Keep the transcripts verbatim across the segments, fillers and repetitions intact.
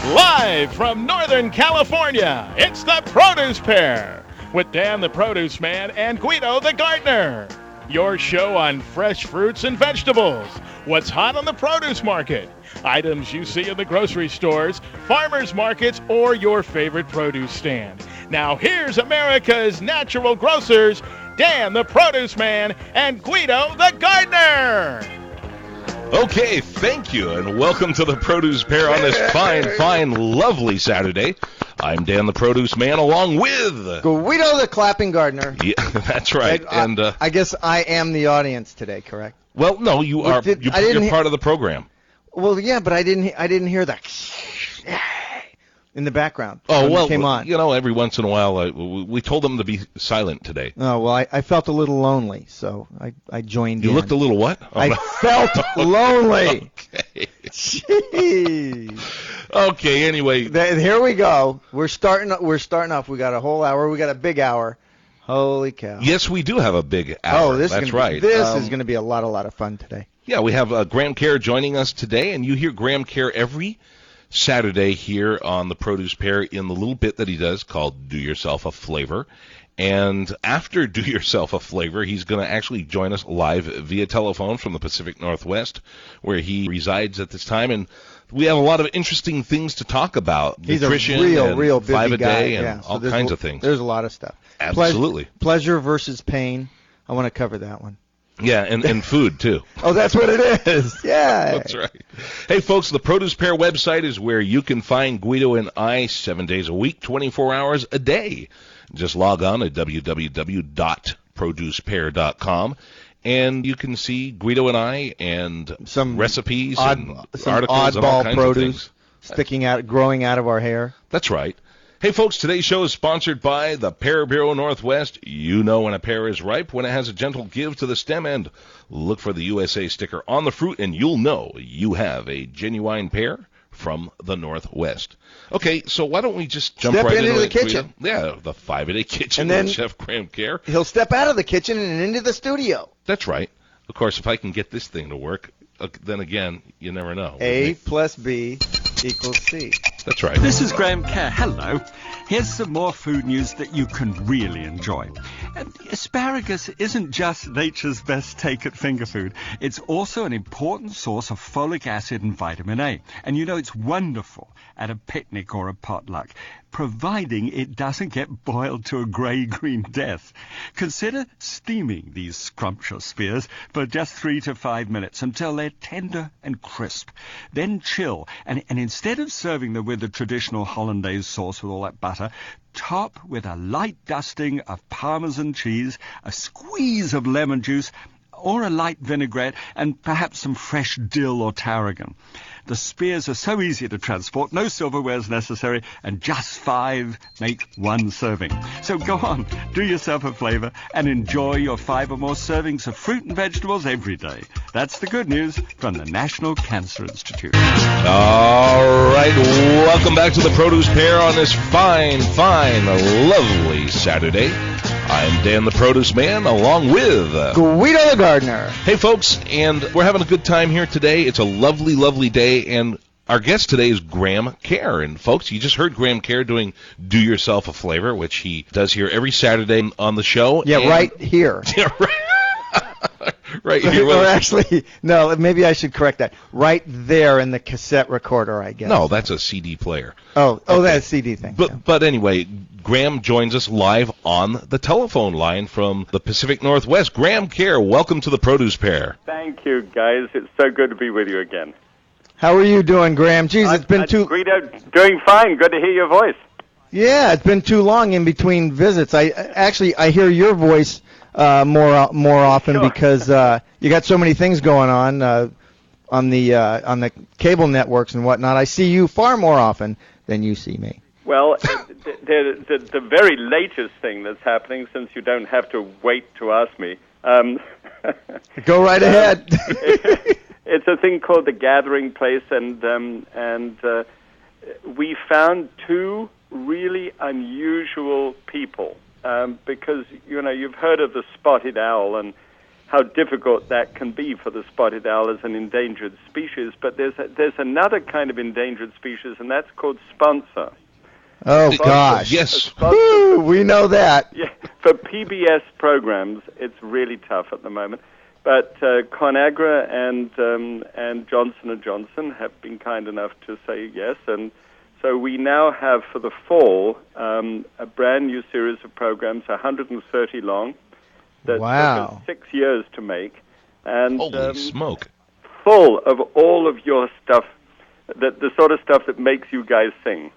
Live from Northern California, it's the Produce Pair with Dan the Produce Man and Guido the Gardener. Your show on fresh fruits and vegetables, what's hot on the produce market, items you see in the grocery stores, farmers markets, or your favorite produce stand. Now here's America's natural grocers, Dan the Produce Man and Guido the Gardener. Okay, thank you, and welcome to the Produce Pair on this fine, fine, lovely Saturday. I'm Dan the Produce Man, along with... Guido the Clapping Gardener. Yeah, that's right. I, and uh, I guess I am the audience today, correct? Well, no, you Well, are. did- you, I didn't you're he- part of the program. Well, yeah, but I didn't. I didn't hear that in the background. Oh, when well, it came on. you know, every once in a while, uh, we we told them to be silent today. Oh well, I, I felt a little lonely, so I, I joined You in. looked a little what? Oh, I no. felt lonely. Okay. Jeez. Okay, anyway. Th- Here we go. We're starting. We're starting off. We got a whole hour. We got a big hour. Holy cow. Yes, we do have a big hour. Oh, this That's is gonna right. Be, this Um, is going to be a lot, a lot of fun today. Yeah, we have uh, Graham Kerr joining us today, and you hear Graham Kerr every Saturday here on the Produce Pair in the little bit that he does called Do Yourself a Flavor. And after Do Yourself a Flavor, he's going to actually join us live via telephone from the Pacific Northwest, where he resides at this time. And we have a lot of interesting things to talk about. He's Nutrition a real, and real busy five a guy. day and yeah, so all there's kinds a- of things. There's a lot of stuff. Absolutely. Pleas- pleasure versus pain. I want to cover that one. Yeah, and, and food, too. Oh, that's what it is. Yeah. That's right. Hey, folks, the Produce Pair website is where you can find Guido and I seven days a week, twenty-four hours a day. Just log on to w w w dot produce pair dot com, and you can see Guido and I and Some recipes odd, and some articles and all oddball kinds produce of things. sticking out, growing out of our hair. That's right. Hey, folks, today's show is sponsored by the Pear Bureau Northwest. You know when a pear is ripe, when it has a gentle give to the stem end. Look for the U S A sticker on the fruit, and you'll know you have a genuine pear from the Northwest. Okay, so why don't we just jump Step right into into the it, Guido? kitchen. Yeah, the five-a-day kitchen And then- with Chef Graham Kerr. He'll step out of the kitchen and into the studio. That's right. Of course, if I can get this thing to work, uh, then again, you never know. A plus B equals C. That's right. This is Graham Kerr. Hello. Here's some more food news that you can really enjoy. And asparagus isn't just nature's best take at finger food. It's also an important source of folic acid and vitamin A. And you know it's wonderful at a picnic or a potluck, providing it doesn't get boiled to a grey-green death. Consider steaming these scrumptious spears for just three to five minutes until they're tender and crisp. Then chill, and, and instead of serving them with the traditional hollandaise sauce with all that butter, top with a light dusting of Parmesan cheese, a squeeze of lemon juice, or a light vinaigrette, and perhaps some fresh dill or tarragon. The spears are so easy to transport, no silverware is necessary, and just five make one serving. So go on, do yourself a flavor, and enjoy your five or more servings of fruit and vegetables every day. That's the good news from the National Cancer Institute. All right, welcome back to the Produce Pair on this fine, fine, lovely Saturday. I'm Dan the Produce Man, along with... Uh, Guido the Gardener. hey, folks, and we're having a good time here today. It's a lovely, lovely day, and our guest today is Graham Kerr. And, folks, you just heard Graham Kerr doing Do Yourself a Flavor, which he does here every Saturday on the show. Yeah, and- right here. Yeah, right. Right here. with or us. actually, no, maybe I should correct that. Right there in the cassette recorder, I guess. No, that's a C D player. Oh, oh, Okay. that's a C D thing. But yeah. but anyway, Graham joins us live on the telephone line from the Pacific Northwest. Graham Kerr, welcome to the Produce Pair. Thank you, guys. It's so good to be with you again. How are you doing, Graham? Jeez, it's been I, too. Guido, doing fine. Good to hear your voice. Yeah, it's been too long in between visits. I actually I hear your voice uh, more more often Sure. because uh, you got so many things going on uh, on the uh, on the cable networks and whatnot. I see you far more often than you see me. Well, the, the, the, the very latest thing that's happening, since you don't have to wait to ask me, um, Go right ahead. it's a thing called The Gathering Place, and um, and uh, we found two really unusual people, um, because, you know, you've heard of the spotted owl, and how difficult that can be for the spotted owl as an endangered species. But there's a, there's another kind of endangered species, and that's called sponsor. Oh, Sponsor, gosh. yes. Woo, we know that. Yeah, for P B S programs, it's really tough at the moment. But uh, ConAgra and um, and Johnson and Johnson have been kind enough to say yes, and so we now have for the fall um, a brand new series of programs, one hundred thirty long, that Wow. took us six years to make, and Holy um, smoke. full of all of your stuff, that the sort of stuff that makes you guys sing.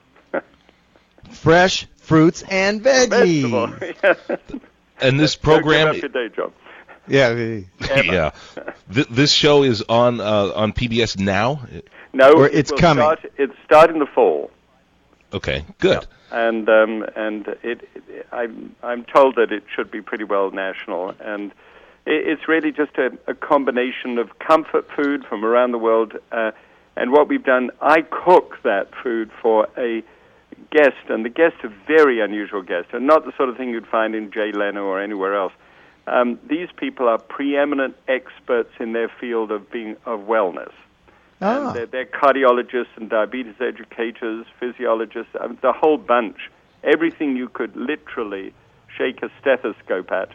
Fresh fruits and Vegetable. veggies. And this Don't program, give up your day job. Yeah. we- yeah, Th- this show is on uh, on P B S now. No, Or it it's will coming. Start, it's starting in the fall. Okay, good. and um, and it, it, I'm I'm told that it should be pretty well national, and it, it's really just a, a combination of comfort food from around the world, uh, and what we've done. I cook that food for a guest, and the guest's a very unusual guest, and not the sort of thing you'd find in Jay Leno or anywhere else. Um, these people are preeminent experts in their field of being of wellness. Ah. And they're, they're cardiologists and diabetes educators, physiologists, I mean, the whole bunch. Everything you could literally shake a stethoscope at.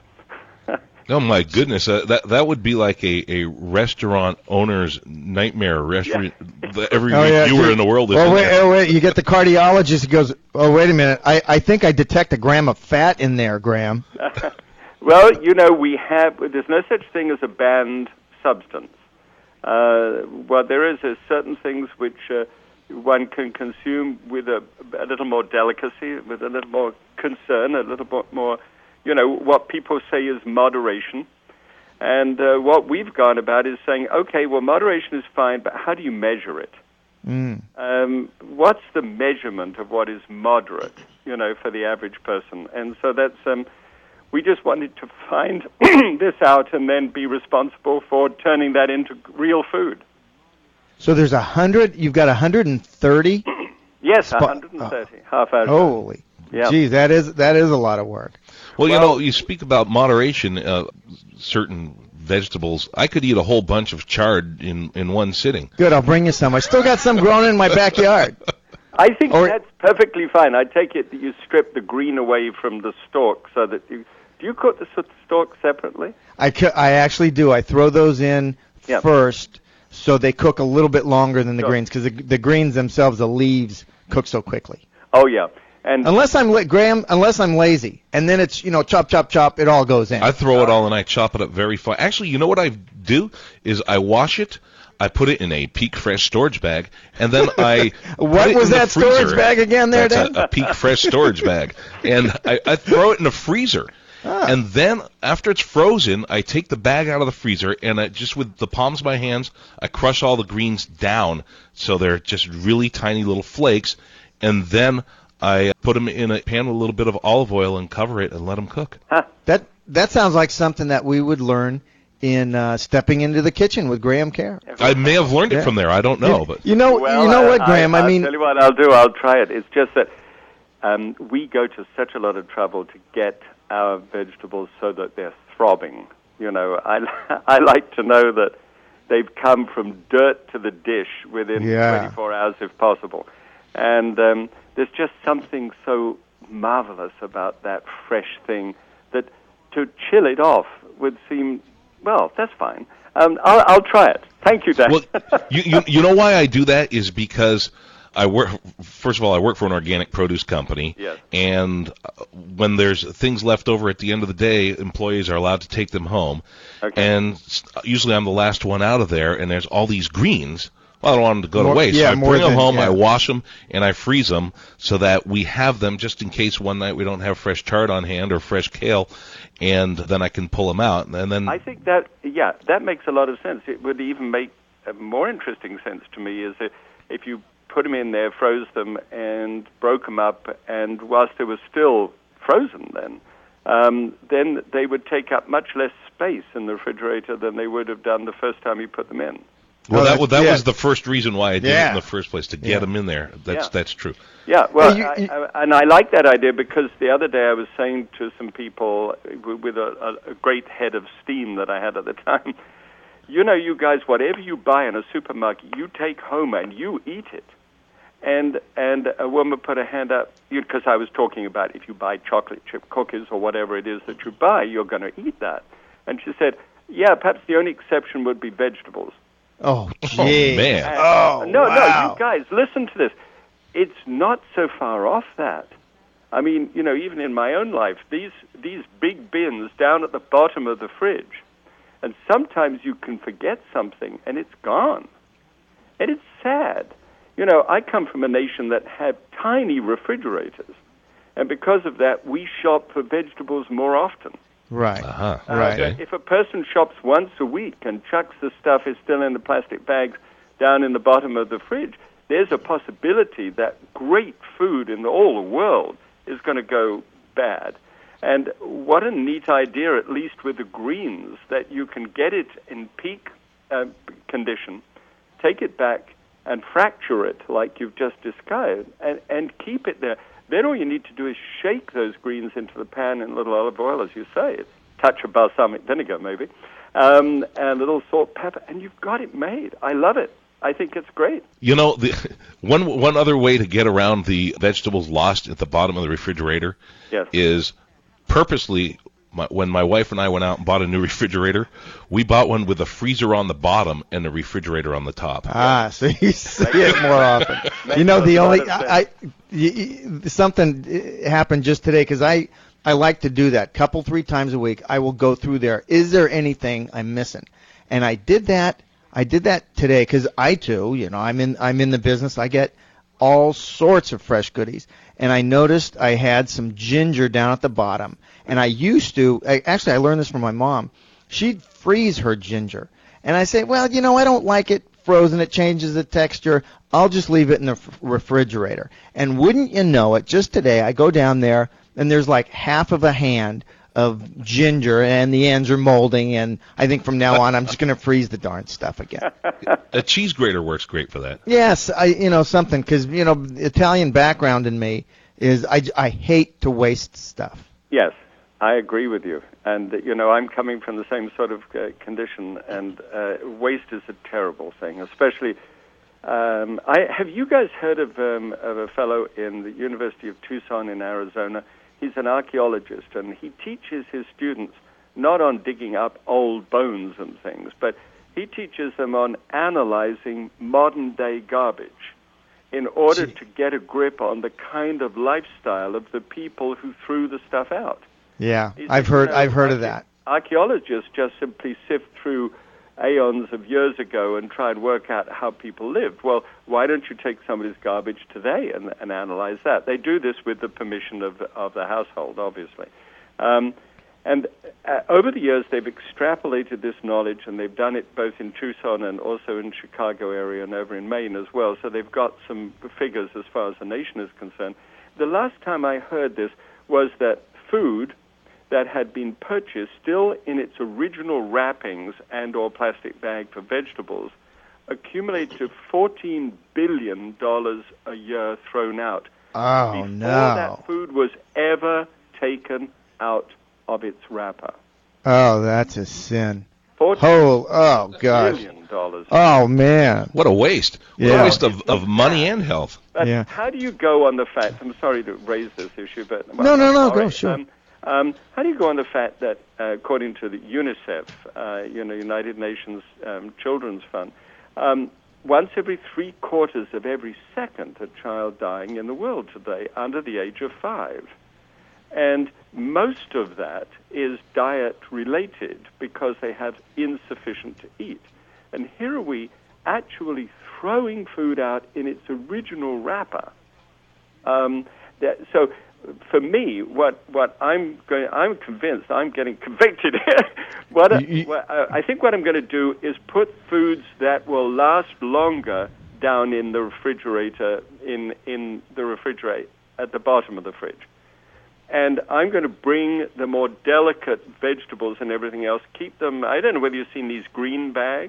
Oh my goodness, uh, that that would be like a, a restaurant owner's nightmare. Restaurant, the- every Oh, yeah. reviewer in the world is. Oh, in wait, there. oh, wait. You get the cardiologist who goes, oh, wait a minute. I, I think I detect a gram of fat in there, Graham. Well, you know, we have, there's no such thing as a banned substance. Uh, what there is is certain things which uh, one can consume with a, a little more delicacy, with a little more concern, a little bit more, you know, what people say is moderation. And uh, what we've gone about is saying, okay, well, moderation is fine, but how do you measure it? Mm. Um, what's the measurement of what is moderate, you know, for the average person? And so that's, um, we just wanted to find this out and then be responsible for turning that into real food. So there's a hundred, you've got one hundred thirty? Yes, Spo- one hundred thirty, half hour. Holy. Yeah. Geez, that is, that is a lot of work. Well, you Well- know, you speak about moderation. Uh, certain vegetables, I could eat a whole bunch of chard in in one sitting. Good, I'll bring you some. I still got some growing in my backyard. I think Or- that's perfectly fine. I take it that you strip the green away from the stalk so that you... Do you cook the s- stalk separately? I, cu- I actually do. I throw those in Yeah. first so they cook a little bit longer than the Sure. greens because the, the greens themselves, the leaves, cook so quickly. Oh, yeah. And Unless I'm la- Graham, unless I'm lazy, and then it's you know chop chop chop, it all goes in. I throw it all and I chop it up very fine. Actually, you know what I do is I wash it, I put it in a Peak Fresh storage bag, and then I What put it was in the that storage freezer. bag again there, That's Dan? a, a Peak Fresh storage bag, and I, I throw it in the freezer. Ah. And then after it's frozen, I take the bag out of the freezer and I just with the palms of my hands, I crush all the greens down so they're just really tiny little flakes, and then I put them in a pan with a little bit of olive oil and cover it and let them cook. That that sounds like something that we would learn in uh, stepping into the kitchen with Graham Kerr. I may have learned it Yeah. from there. I don't know, you, but you know Well, you know what, I, Graham? I, I, I'll mean, tell you what I'll do. I'll try it. It's just that um, we go to such a lot of trouble to get our vegetables so that they're throbbing. You know, I, I like to know that they've come from dirt to the dish within Yeah. twenty-four hours if possible. And um, there's just something so marvelous about that fresh thing that to chill it off would seem, well, that's fine. Um, I'll, I'll try it. Thank you, Dan. well, you, you you know why I do that is because I work. First of all, I work for an organic produce company, Yes. and uh, when there's things left over at the end of the day, employees are allowed to take them home. Okay. And s- usually, I'm the last one out of there, and there's all these greens. Well, I don't want them to go More- to waste, yeah, so I more bring them than- home, yeah. I wash them, and I freeze them so that we have them just in case one night we don't have fresh chard on hand or fresh kale, and then I can pull them out, and then I think that, yeah, that makes a lot of sense. It would even make a more interesting sense to me is if, if you put them in there, froze them, and broke them up, and whilst they were still frozen then, um, then they would take up much less space in the refrigerator than they would have done the first time you put them in. Well, Oh, that, that's- well, that yeah. was the first reason why I did it Yeah. in the first place, to get Yeah. them in there. That's Yeah. that's true. Yeah, well, Hey, you- you- I, I, and I like that idea because the other day I was saying to some people w- with a, a, a great head of steam that I had at the time, you know, you guys, whatever you buy in a supermarket, you take home and you eat it. And and a woman put her hand up, because I was talking about if you buy chocolate chip cookies or whatever it is that you buy, you're going to eat that. And she said, yeah, perhaps the only exception would be vegetables. Oh, Oh, gee. man. And- Oh, no, wow. no, you guys, listen to this. It's not so far off that. I mean, you know, even in my own life, these these big bins down at the bottom of the fridge, and sometimes you can forget something and it's gone. And it's sad. You know, I come from a nation that had tiny refrigerators, and because of that, we shop for vegetables more often. Right. Uh-huh. Uh, Right. but if a person shops once a week and chucks the stuff is still in the plastic bags down in the bottom of the fridge, there's a possibility that great food in all the world is going to go bad. And what a neat idea, at least with the greens, that you can get it in peak uh, condition, take it back, and fracture it like you've just described, and, and keep it there. Then all you need to do is shake those greens into the pan in a little olive oil, as you say, a touch of balsamic vinegar maybe, um, and a little salt, pepper, and you've got it made. I love it. I think it's great. You know, the, one one other way to get around the vegetables lost at the bottom of the refrigerator Yes. is purposely, my, when my wife and I went out and bought a new refrigerator, we bought one with a freezer on the bottom and a refrigerator on the top. Ah, so you see it more often. You know, Makes the a lot only of I, I y- y- something uh, happened just today because I I like to do that couple three times a week. I will go through there. Is there anything I'm missing? And I did that. I did that today because I too, you know, I'm in I'm in the business. I get all sorts of fresh goodies, and I noticed I had some ginger down at the bottom. And I used to I, actually I learned this from my mom. She'd freeze her ginger, and I say, well, you know, I don't like it frozen. It changes the texture. I'll just leave it in the f- refrigerator. And wouldn't you know it? Just today, I go down there, and there's like half of a hand of ginger, and the ends are molding. And I think from now on, I'm just going to freeze the darn stuff again. A cheese grater works great for that. Yes, I you know something because you know Italian background in me is I, I hate to waste stuff. Yes, I agree with you. And, uh, you know, I'm coming from the same sort of uh, condition, and uh, waste is a terrible thing, especially... Um, I, have you guys heard of, um, of a fellow in the University of Tucson in Arizona? He's an archaeologist, and he teaches his students not on digging up old bones and things, but he teaches them on analyzing modern-day garbage in order Gee. to get a grip on the kind of lifestyle of the people who threw the stuff out. Yeah, He I've said, heard you know, I've heard of archae- that. Archaeologists just simply sift through aeons of years ago and try and work out how people lived. Well, why don't you take somebody's garbage today and, and analyze that? They do this with the permission of, of the household, obviously. Um, and uh, over the years, they've extrapolated this knowledge, and they've done it both in Tucson and also in Chicago area and over in Maine as well. So they've got some figures as far as the nation is concerned. The last time I heard this was that food that had been purchased still in its original wrappings and or plastic bag for vegetables accumulate to fourteen billion dollars a year thrown out Oh before no! that food was ever taken out of its wrapper. Oh, that's a sin. fourteen Oh, oh gosh. billion dollars. Oh man. What a waste. What Yeah. a waste of, of money and health. But Yeah. how do you go on the fact, I'm sorry to raise this issue, but... No, no, I'm no, sorry. go, sure. Um, um, how do you go on the fact that, uh, according to the UNICEF, uh, you know, United Nations um, Children's Fund, um, once every three quarters of every second a child dying in the world today under the age of five. And most of that is diet-related because they have insufficient to eat. And here are we actually throwing food out in its original wrapper. Um, that, so, for me, what, what I'm going, I'm convinced I'm getting convicted. what, I, You- you- what I I think what I'm going to do is put foods that will last longer down in the refrigerator, in in the refrigerator at the bottom of the fridge. And I'm going to bring the more delicate vegetables and everything else, keep them, I don't know whether you've seen these green bags.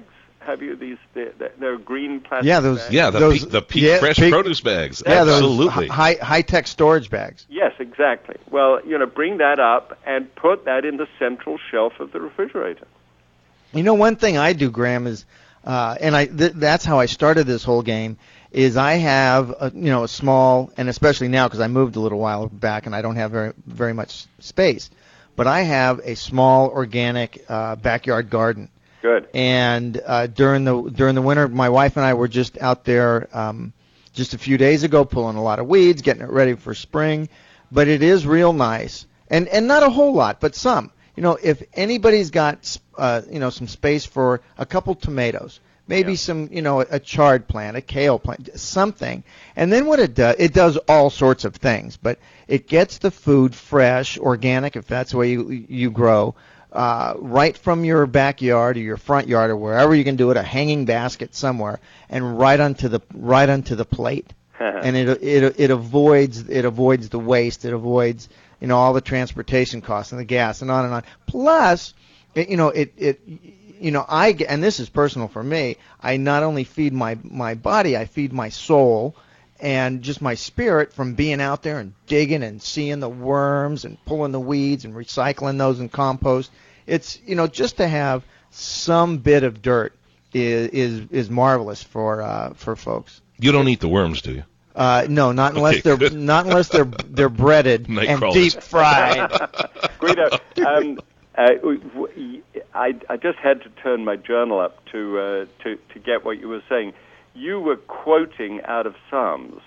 Have you these? They're, they're green plastic. Yeah, those. bags? Yeah, the those, peak, the peak yeah, fresh peak- produce bags. Yeah, those Absolutely. high high tech storage bags. Yes, exactly. Well, you know, bring that up and put that in the central shelf of the refrigerator. You know, one thing I do, Graham, is, uh, and I th- that's how I started this whole game. Is I have a, you know a small, and especially now because I moved a little while back and I don't have very very much space, but I have a small organic uh, backyard garden. Good. And uh, during the during the winter, my wife and I were just out there um, just a few days ago, pulling a lot of weeds, getting it ready for spring. But it is real nice, and and not a whole lot, but some. You know, if anybody's got uh, you know some space for a couple tomatoes, maybe Yeah. some you know a chard plant, a kale plant, something, and then what it does, it does all sorts of things, but it gets the food fresh, organic, if that's the way you you grow. Uh, right from your backyard or your front yard or wherever you can do it, a hanging basket somewhere, and right onto the right onto the plate, and it it it avoids it avoids the waste, it avoids you know all the transportation costs and the gas and on and on. Plus, it, you know it it you know I get- and this is personal for me. I not only feed my my body, I feed my soul. And just my spirit from being out there and digging and seeing the worms and pulling the weeds and recycling those in compost. It's, you know, just to have some bit of dirt is is, is marvelous for uh, for folks. You don't eat the worms, do you? Uh, no, not unless Okay, they're good. not unless they're they're breaded Night and crawlers. deep fried. Guido, um, uh, w- w- I, I just had to turn my journal up to, uh, to to get what you were saying. You were quoting out of Psalms.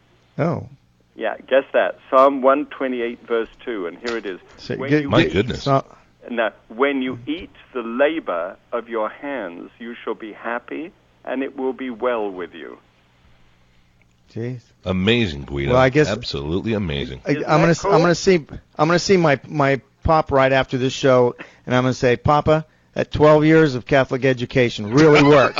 Oh, Yeah, guess that. Psalm one twenty-eight, verse two, and here it is. so, When good- you My good- goodness. so- Now, when you eat the labor of your hands, you shall be happy, and it will be well with you. Jeez. Amazing, Guido. Well, I guess- Absolutely amazing. I, Isn't I'm gonna that cool? I'm gonna see I'm gonna see my my pop right after this show, and I'm gonna say, Papa, that twelve years of Catholic education really worked.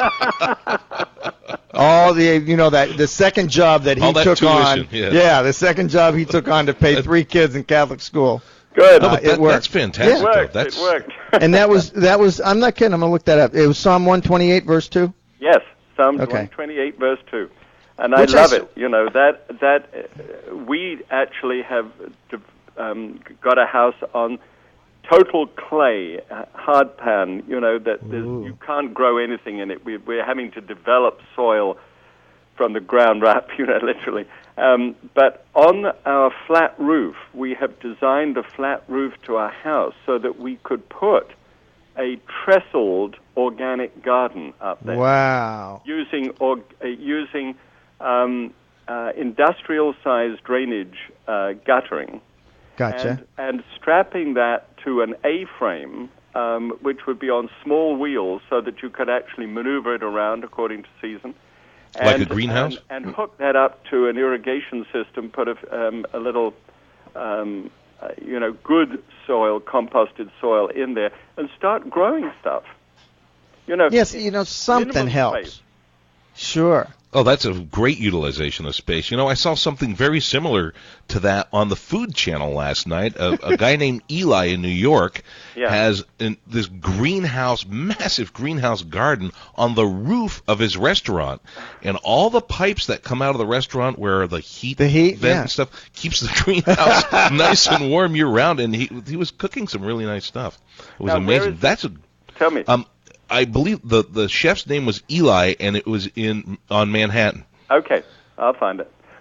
All the you know that the second job that he All that took on, tuition, yeah. the second job he took on to pay three kids in Catholic school, Good. No, Uh, but it that, worked. that's fantastic. it though. worked. That's It worked. and that was that was I'm not kidding. I'm gonna look that up. It was Psalm one twenty-eight verse two. Yes, Psalms Okay. one twenty-eight, verse two. And Which I love I- it. You know, that that uh, we actually have um, got a house on total clay, uh, hard pan, you know, that there's, you can't grow anything in it. We, we're having to develop soil from the ground up, you know, literally. Um, but on our flat roof, we have designed a flat roof to our house so that we could put a trestled organic garden up there Wow. using or, uh, using um, uh, industrial-sized drainage uh, guttering, Gotcha. and, and strapping that to an A-frame, um, which would be on small wheels, so that you could actually maneuver it around according to season. Like a And- greenhouse? and, and hook that up to an irrigation system. Put a, um, a little, um, uh, you know, good soil, composted soil in there, and start growing stuff. You know, Yes, you know something minimum helps. space. Sure. Oh, that's a great utilization of space. You know, I saw something very similar to that on the Food Channel last night. A, a guy named Eli in New York Yeah. has an, this greenhouse, massive greenhouse garden on the roof of his restaurant. And all the pipes that come out of the restaurant where the heat, The heat, vent yeah. and stuff keeps the greenhouse nice and warm year-round. And he he was cooking some really nice stuff. It was Now, where amazing. is- That's a... Tell me. Um, I believe the, the chef's name was Eli, and it was in on Manhattan. Okay, I'll find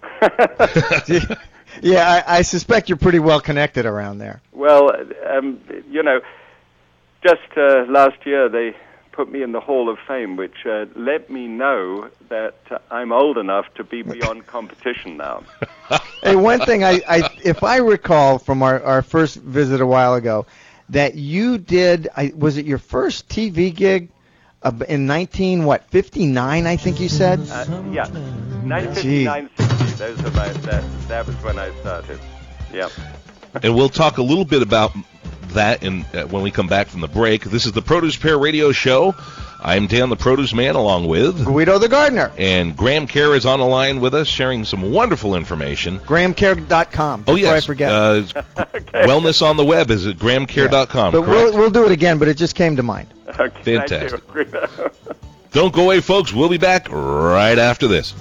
it. Yeah, I, I suspect you're pretty well connected around there. Well, um, you know, just uh, last year they put me in the Hall of Fame, which uh, let me know that uh, I'm old enough to be beyond competition now. Hey, one thing I, I if I recall from our, our first visit a while ago, that you did, I, was it your first T V gig uh, in nineteen what fifty-nine? I think you said. Uh, yeah, nineteen fifty-nine sixty. Those are my that. That was when I started. Yeah. And we'll talk a little bit about that in, uh, when we come back from the break. This is the Produce Pair Radio Show. I'm Dan the Produce Man along with... Guido the Gardener. And Graham Kerr is on the line with us, sharing some wonderful information. graham care dot com. Oh, before yes. I forget. Uh, Wellness on the web is at graham care dot com. but we'll, we'll do it again, but it just came to mind. Okay. Fantastic. Thank you. Don't go away, folks. We'll be back right after this.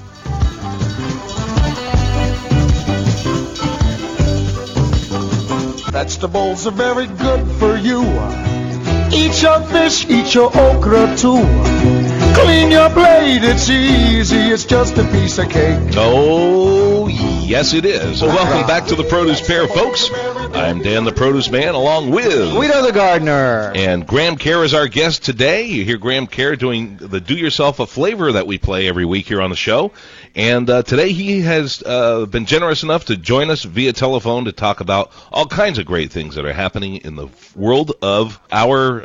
Vegetables are very good for you. Eat your fish, eat your okra too. Clean your plate, it's easy, it's just a piece of cake. Oh, yes it is. Well, welcome back to the Produce Pair, folks. I'm Dan the Produce Man, along with Guido the Gardener. And Graham Kerr is our guest today. You hear Graham Kerr doing the Do Yourself a Flavor that we play every week here on the show. And uh, today he has uh, been generous enough to join us via telephone to talk about all kinds of great things that are happening in the world of our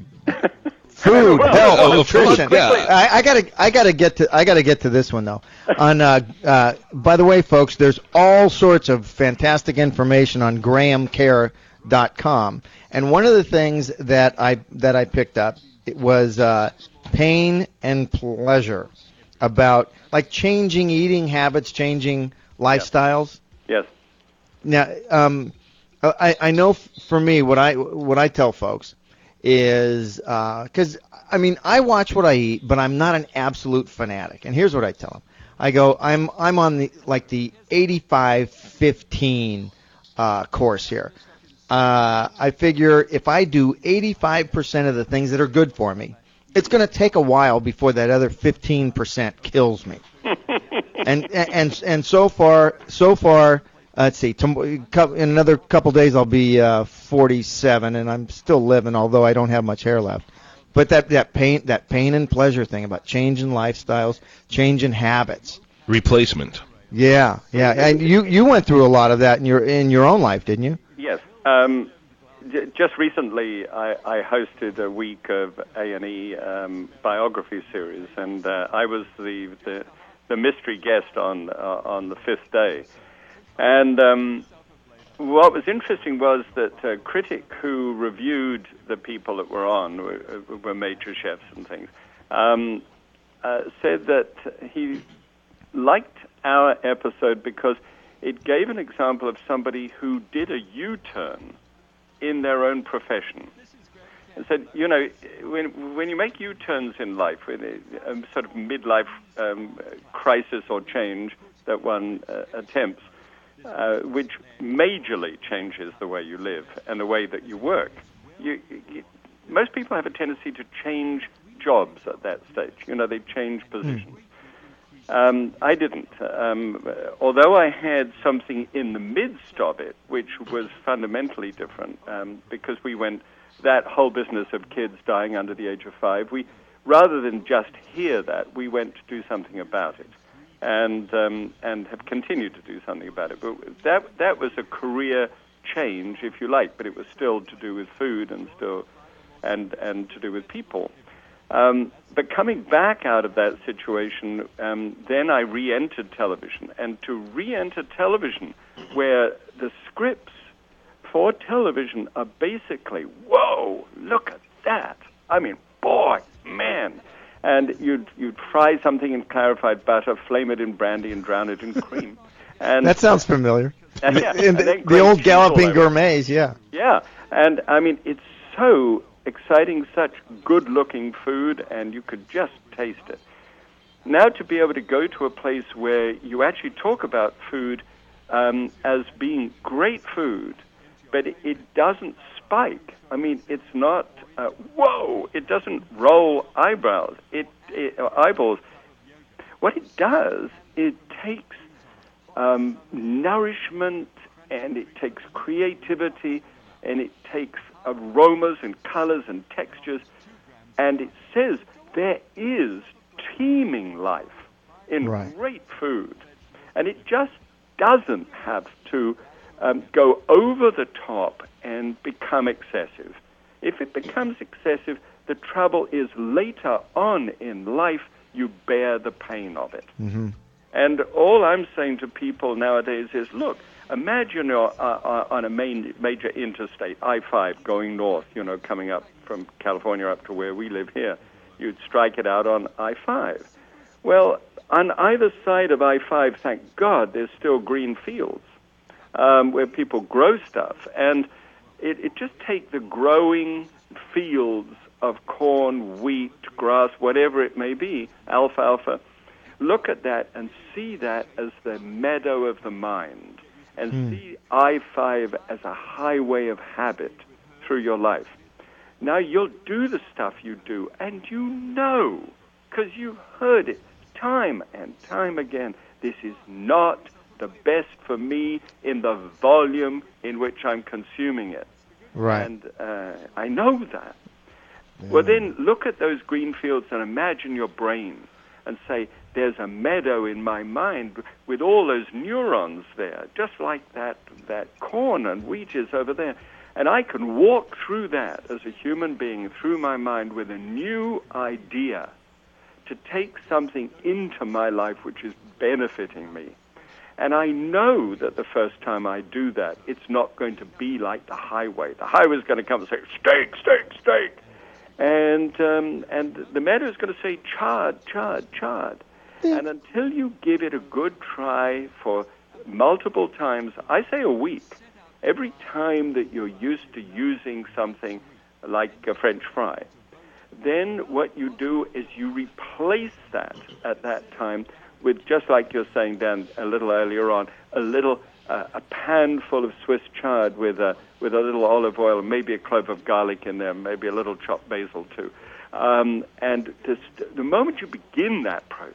food, health, oh, nutrition. Yeah. I, I gotta, I gotta get to, I gotta get to this one though. On, uh, uh, by the way, folks, there's all sorts of fantastic information on graham care dot com, and one of the things that I that I picked up it was uh, pain and pleasure, about like changing eating habits, changing lifestyles. Yes. Now, um, I, I know f- for me, what I what I tell folks is because uh, I mean I watch what I eat, but I'm not an absolute fanatic. And here's what I tell them: I go, I'm I'm on the like the eighty-five fifteen uh, course here. Uh, I figure if I do eighty-five percent of the things that are good for me, it's going to take a while before that other fifteen percent kills me. and and and so far, so far. Uh, let's see. Tom- in another couple days, I'll be uh, forty-seven, and I'm still living, although I don't have much hair left. But that that pain, that pain and pleasure thing about changing lifestyles, changing habits, replacement. Yeah, yeah. And you you went through a lot of that in your in your own life, didn't you? Yes. Um, j- just recently, I, I hosted a week of A and E um, biography series, and uh, I was the, the the mystery guest on uh, on the fifth day. And um, what was interesting was that a critic who reviewed the people that were on, were, were major chefs and things, um, uh, said that he liked our episode because it gave an example of somebody who did a U-turn in their own profession. And said, you know, when when you make U-turns in life, with a, a sort of midlife um, crisis or change that one uh, attempts, Uh, which majorly changes the way you live and the way that you work. You, you, most people have a tendency to change jobs at that stage. You know, they change positions. Mm. Um, I didn't. Um, although I had something in the midst of it, which was fundamentally different, um, because we went, that whole business of kids dying under the age of five, we, rather than just hear that, we went to do something about it. And um, and have continued to do something about it. But that that was a career change, if you like, but it was still to do with food and still and and to do with people. Um, but coming back out of that situation, um, then I re-entered television, and to re-enter television, where the scripts for television are basically, whoa, look at that! I mean, boy, man. And you'd you'd fry something in clarified butter, flame it in brandy, and drown it in cream. And that sounds familiar. And, yeah, the, and the, the old galloping gourmets, yeah. Yeah, and I mean it's so exciting, such good-looking food, and you could just taste it. Now to be able to go to a place where you actually talk about food um, as being great food, but it, it doesn't spike. I mean, it's not. Uh, whoa! It doesn't roll eyebrows. It, it uh, eyeballs. What it does, it takes um, nourishment, and it takes creativity, and it takes aromas and colors and textures, and it says there is teeming life in right. great food, and it just doesn't have to um, go over the top and become excessive. If it becomes excessive, the trouble is later on in life, you bear the pain of it. Mm-hmm. And all I'm saying to people nowadays is, look, imagine you're uh, on a main, major interstate, I five, going north, you know, coming up from California up to where we live here. You'd strike it out on I five. Well, on either side of I five, thank God, there's still green fields um, where people grow stuff. And It, it just take the growing fields of corn, wheat, grass, whatever it may be, alfalfa. Look at that and see that as the meadow of the mind, and mm. see I five as a highway of habit through your life. Now you'll do the stuff you do, and you know, because you've heard it time and time again, this is not the best for me in the volume in which I'm consuming it. Right. And uh, I know that. Yeah. Well, then look at those green fields and imagine your brain and say, there's a meadow in my mind with all those neurons there, just like that, that corn and wheat is over there. And I can walk through that as a human being, through my mind, with a new idea to take something into my life which is benefiting me. And I know that the first time I do that, it's not going to be like the highway. The highway is going to come and say, steak, steak, steak. And, um, and the meadow is going to say, chard, chard, chard. And until you give it a good try for multiple times, I say a week, every time that you're used to using something like a French fry, then what you do is you replace that at that time with, just like you're saying, Dan, a little earlier on, a little uh, a pan full of Swiss chard with a with a little olive oil, and maybe a clove of garlic in there, maybe a little chopped basil too. Um, and just, the moment you begin that process,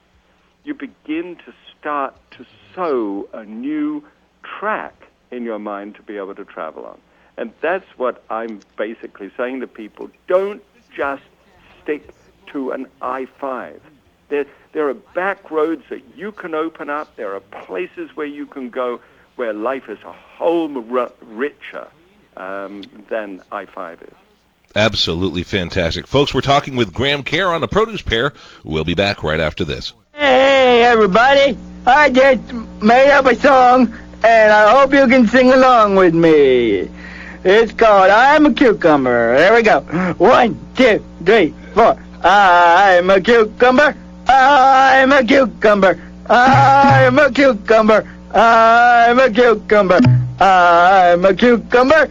you begin to start to sow a new track in your mind to be able to travel on. And that's what I'm basically saying to people. Don't just stick to an I five. There, there are back roads that you can open up. There are places where you can go where life is a whole r- richer um, than I five is. Absolutely fantastic. Folks, we're talking with Graham Kerr on the Produce Pair. We'll be back right after this. Hey, everybody. I just made up a song, and I hope you can sing along with me. It's called I'm a Cucumber. There we go. One, two, three, four. I'm a cucumber. I'm a cucumber. I'm a cucumber. I'm a cucumber. I'm a cucumber.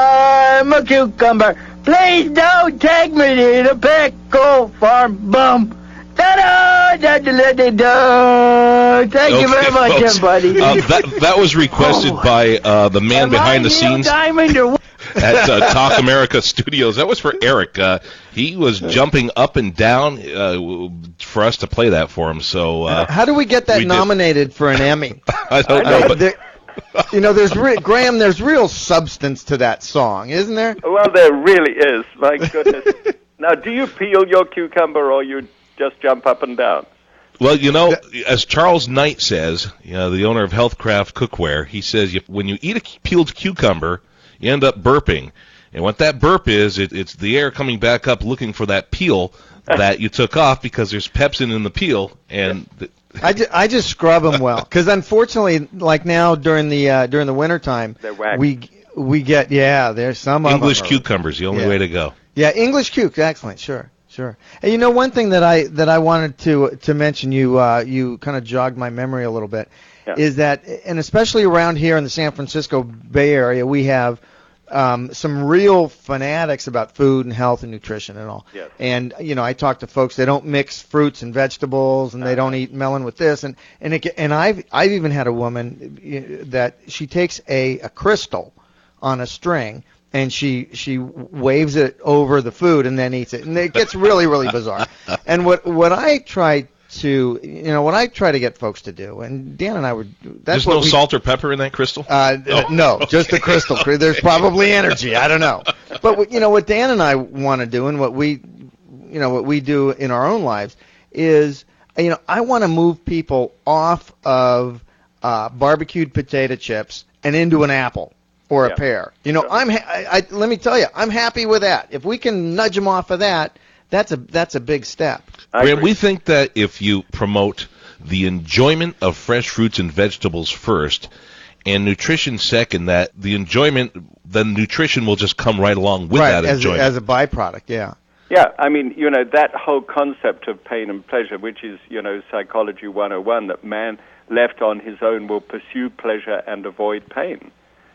I'm a cucumber. Please don't take me to the pickle farm. Bum. Ta-da! Da-da-da-da-da. Thank okay, you very much, folks. Everybody. Uh, that, that was requested oh. by uh, the man Am behind I the scenes at uh, Talk America Studios. That was for Eric. Uh, he was jumping up and down uh, for us to play that for him. So uh, how do we get that we did. nominated for an Emmy? I don't know, uh, but. There, you know, there's re- Graham. There's real substance to that song, isn't there? Well, there really is. My goodness. Now, do you peel your cucumber, or you just jump up and down? Well, you know, as Charles Knight says, you know, the owner of Healthcraft Cookware, he says you, when you eat a peeled cucumber, you end up burping. And what that burp is, it, it's the air coming back up looking for that peel that you took off because there's pepsin in the peel. And the, I, ju- I just scrub them well because unfortunately, like now during the uh, during the wintertime, we we get yeah, there's some English of them cucumbers, the only yeah. way to go. Yeah, English cuke, excellent, sure. Sure. And you know, one thing that I that I wanted to to mention, you uh, you kind of jogged my memory a little bit, yeah. is that, and especially around here in the San Francisco Bay Area, we have um, some real fanatics about food and health and nutrition and all. Yes. And you know, I talk to folks; they don't mix fruits and vegetables, and uh-huh. they don't eat melon with this, and and it, and I've I've even had a woman that she takes a, a crystal on a string. And she she waves it over the food and then eats it, and it gets really really bizarre. And what what I try to you know what I try to get folks to do, and Dan and I would. That's There's what no we, salt or pepper in that crystal. Uh, oh, no, okay. Just the crystal. There's probably energy. I don't know. But what, you know what Dan and I want to do, and what we you know what we do in our own lives is you know I want to move people off of uh, barbecued potato chips and into an apple. Or a yeah. pear. You know, I'm. Ha- I, I, let me tell you, I'm happy with that. If we can nudge them off of that, that's a that's a big step. Graham, we think that if you promote the enjoyment of fresh fruits and vegetables first, and nutrition second, that the enjoyment, then nutrition will just come right along with right, that as enjoyment. A, as a byproduct, yeah. Yeah, I mean, you know, that whole concept of pain and pleasure, which is, you know, Psychology one oh one, that man left on his own will pursue pleasure and avoid pain.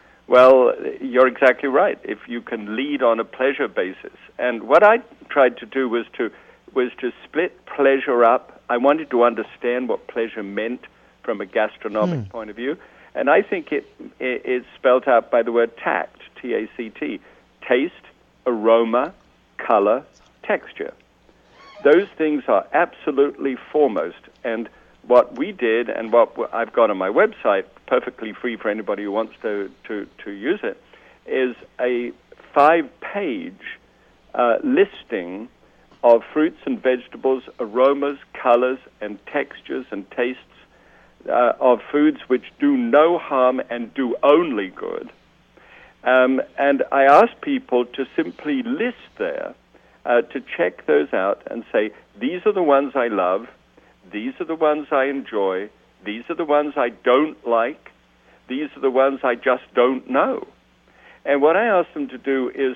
Well, you're exactly right. If you can lead on a pleasure basis. And what I tried to do was to was to split pleasure up. I wanted to understand what pleasure meant from a gastronomic Hmm. point of view. And I think it, it is spelled out by the word tact, T A C T. Taste, aroma, color, texture. Those things are absolutely foremost. And what we did and what I've got on my website, perfectly free for anybody who wants to, to, to use it, is a five-page uh, listing of fruits and vegetables, aromas, colors, and textures and tastes uh, of foods which do no harm and do only good. Um, and I ask people to simply list there, uh, to check those out and say, these are the ones I love, these are the ones I enjoy, these are the ones I don't like, these are the ones I just don't know. And what I ask them to do is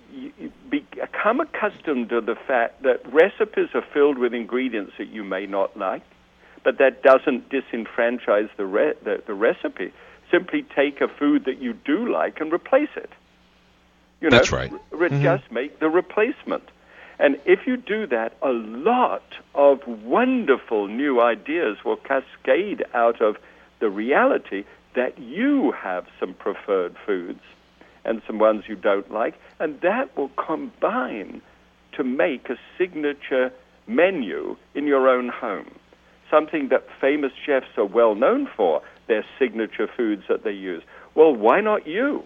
become accustomed to the fact that recipes are filled with ingredients that you may not like, but that doesn't disenfranchise the, re- the, the recipe. Simply take a food that you do like and replace it. You know, That's right. R- mm-hmm. Just make the replacement. And if you do that, a lot of wonderful new ideas will cascade out of the reality that you have some preferred foods and some ones you don't like, and that will combine to make a signature menu in your own home, something that famous chefs are well known for, their signature foods that they use. Well, why not you?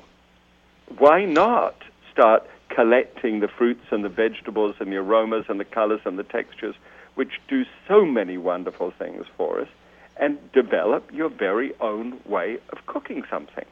Why not start collecting the fruits and the vegetables and the aromas and the colors and the textures, which do so many wonderful things for us, and develop your very own way of cooking something?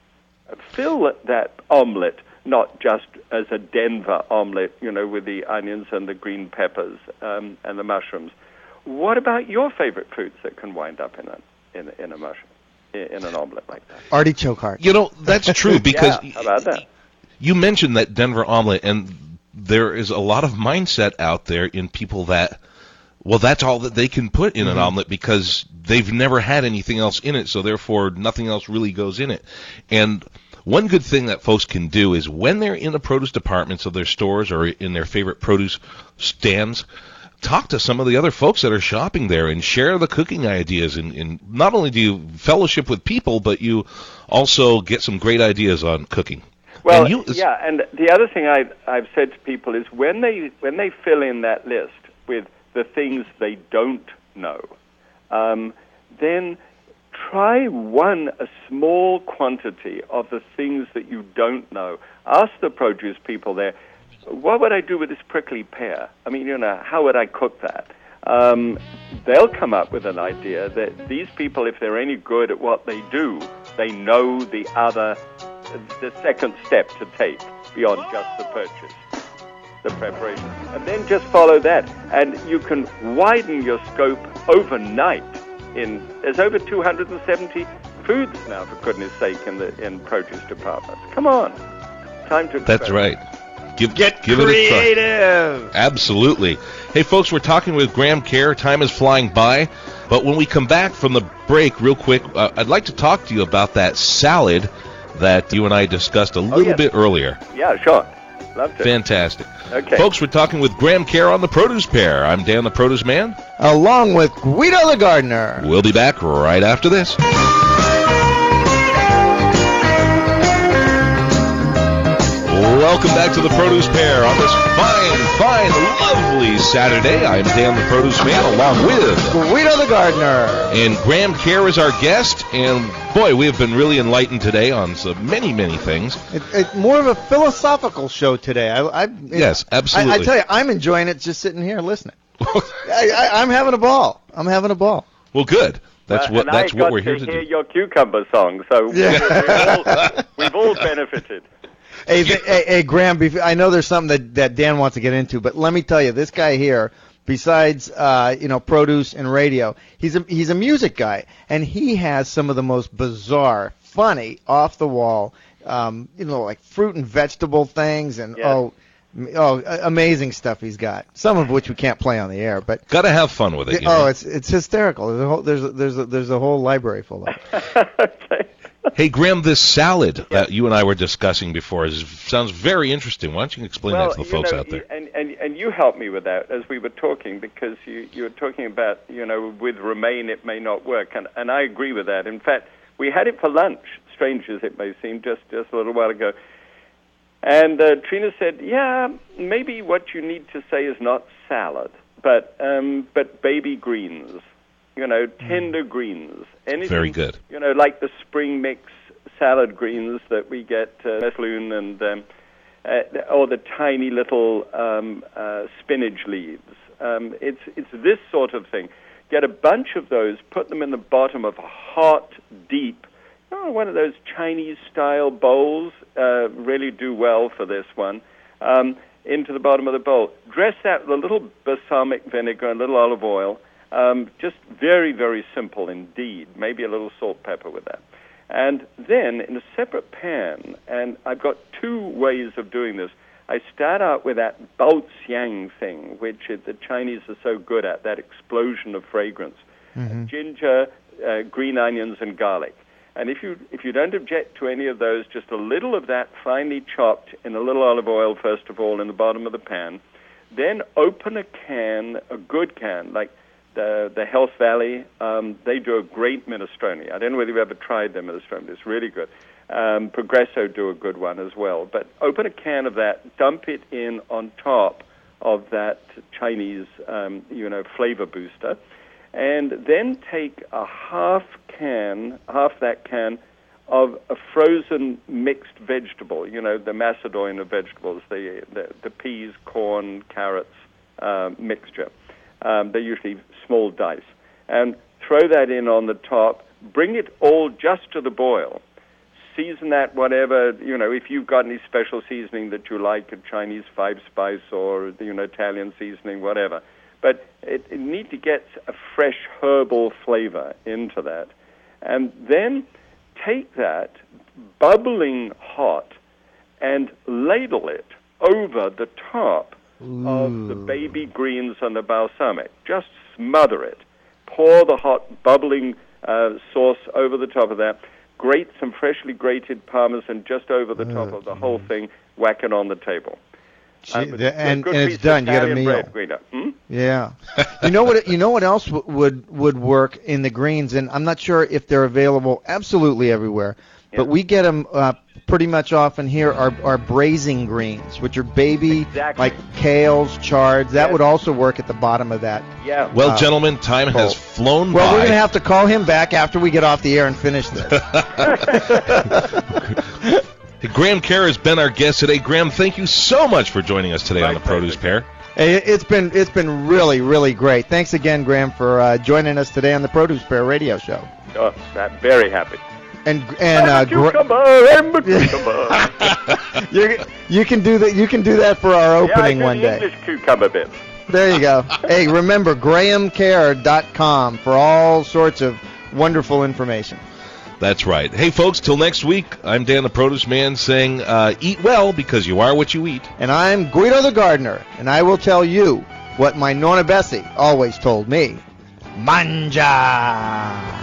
Fill that omelet not just as a Denver omelet, you know, with the onions and the green peppers um, and the mushrooms. What about your favorite foods that can wind up in a in, in a mushroom, in an omelet like that? Artichoke heart. You know, that's true because yeah, how about that? You mentioned that Denver omelet, and there is a lot of mindset out there in people that, well, that's all that they can put in mm-hmm. an omelet because they've never had anything else in it, so therefore nothing else really goes in it. And one good thing that folks can do is when they're in the produce departments of their stores or in their favorite produce stands, talk to some of the other folks that are shopping there and share the cooking ideas. And, and not only do you fellowship with people, but you also get some great ideas on cooking. Well, and you, yeah, and the other thing I've, I've said to people is when they when they fill in that list with the things they don't know, um, then try one, a small quantity of the things that you don't know. Ask the produce people there, what would I do with this prickly pear? I mean, you know, how would I cook that? Um, they'll come up with an idea that these people, if they're any good at what they do, they know the other, the second step to take beyond just the purchase, the preparation. And then just follow that. And you can widen your scope overnight. In There's over two hundred seventy foods now, for goodness sake, in the in produce departments. Come on. Time to That's experiment. right. Give, Get give creative. It a try. Absolutely. Hey, folks, we're talking with Graham Kerr. Time is flying by. But when we come back from the break, real quick, uh, I'd like to talk to you about that salad that you and I discussed a little yes. bit earlier. Yeah, sure. Love to. Fantastic. Okay. Folks, we're talking with Graham Kerr on the Produce Pair. I'm Dan the Produce Man. Along with Guido the Gardener. We'll be back right after this. Welcome back to the Produce Pair on this fine, fine, lovely Saturday. I'm Dan the Produce Man along with Guido the Gardener. And Graham Kerr is our guest. And boy, we have been really enlightened today on so many, many things. It, it's more of a philosophical show today. I, I, yes, absolutely. I, I tell you, I'm enjoying it just sitting here listening. I, I, I'm having a ball. I'm having a ball. Well, good. That's uh, what and that's I what got we're here to to hear do. your cucumber song, so Yeah. we've, all, we've all benefited. Hey, th- hey, hey, Graham, bef- I know there's something that, that Dan wants to get into, but let me tell you, this guy here, besides uh, you know produce and radio, he's a he's a music guy, and he has some of the most bizarre, funny, off the wall, um, you know, like fruit and vegetable things, and Yes. oh, oh, amazing stuff he's got. Some of which we can't play on the air, but Got to have fun with it. You oh, know? it's it's hysterical. There's a whole there's a, there's a, there's a whole library full of it. Okay. Hey, Graham, this salad that you and I were discussing before is, sounds very interesting. Why don't you explain well, that to the you folks know, out there? And, and, and you helped me with that as we were talking, because you, you were talking about, you know, with romaine it may not work, and, and I agree with that. In fact, we had it for lunch, strange as it may seem, just, just a little while ago. And uh, Trina said, yeah, maybe what you need to say is not salad, but um, but baby greens, you know, tender mm. greens. Anything, very good. You know, like the spring mix salad greens that we get, uh, Mesloon, and um, uh, or the tiny little um, uh, spinach leaves. Um, it's it's this sort of thing. Get a bunch of those, put them in the bottom of a hot, deep, oh, one of those Chinese-style bowls, uh, really do well for this one, um, into the bottom of the bowl. Dress that with a little balsamic vinegar and a little olive oil. Um, just very, very simple indeed. Maybe a little salt, pepper with that. And then in a separate pan, and I've got two ways of doing this. I start out with that baoxiang thing, which is, the Chinese are so good at, that explosion of fragrance. Mm-hmm. Ginger, uh, green onions, and garlic. And if you if you don't object to any of those, just a little of that finely chopped in a little olive oil, first of all, in the bottom of the pan. Then open a can, a good can, like the the Health Valley. Um, they do a great minestrone. I don't know whether you've ever tried their minestrone, but it's really good. Um, Progresso do a good one as well. But open a can of that, dump it in on top of that Chinese, um, you know, flavor booster. And then take a half can, half that can, of a frozen mixed vegetable. You know, the Macedonian of vegetables, the the, the peas, corn, carrots uh, mixture. Um, they're usually small dice. And throw that in on the top. Bring it all just to the boil. Season that whatever, you know, if you've got any special seasoning that you like, a Chinese five-spice or, you know, Italian seasoning, whatever. But it, it need to get a fresh herbal flavor into that. And then take that, bubbling hot, and ladle it over the top Ooh. Of the baby greens and the balsamic. Just smother it. Pour the hot, bubbling uh, sauce over the top of that. Grate some freshly grated Parmesan just over the top of the whole thing. Whack it on the table. Gee, uh, the, and, and it's done. You got a meal. Bread, hmm? Yeah. you know what? You know what else w- would would work in the greens, and I'm not sure if they're available absolutely everywhere, yeah. but we get them uh, pretty much often here. Are are braising greens, which are baby exactly. like kales, chards. That yes. would also work at the bottom of that. Yeah. Well, uh, gentlemen, time bowl. has flown well, by. Well, we're gonna have to call him back after we get off the air and finish this. Hey, Graham Kerr has been our guest today. Graham, thank you so much for joining us today My on the Produce Pair. Hey, it's been it's been really, really great. Thanks again, Graham, for uh, joining us today on the Produce Pair radio show. Oh, I'm very happy. And and uh, you you can do that. You can do that for our opening yeah, I one do day. English cucumber bits. There you go. Hey, remember graham care dot com for all sorts of wonderful information. That's right. Hey, folks, till next week, I'm Dan the Produce Man saying uh, eat well because you are what you eat. And I'm Guido the Gardener, and I will tell you what my Nonna Bessie always told me. Manja!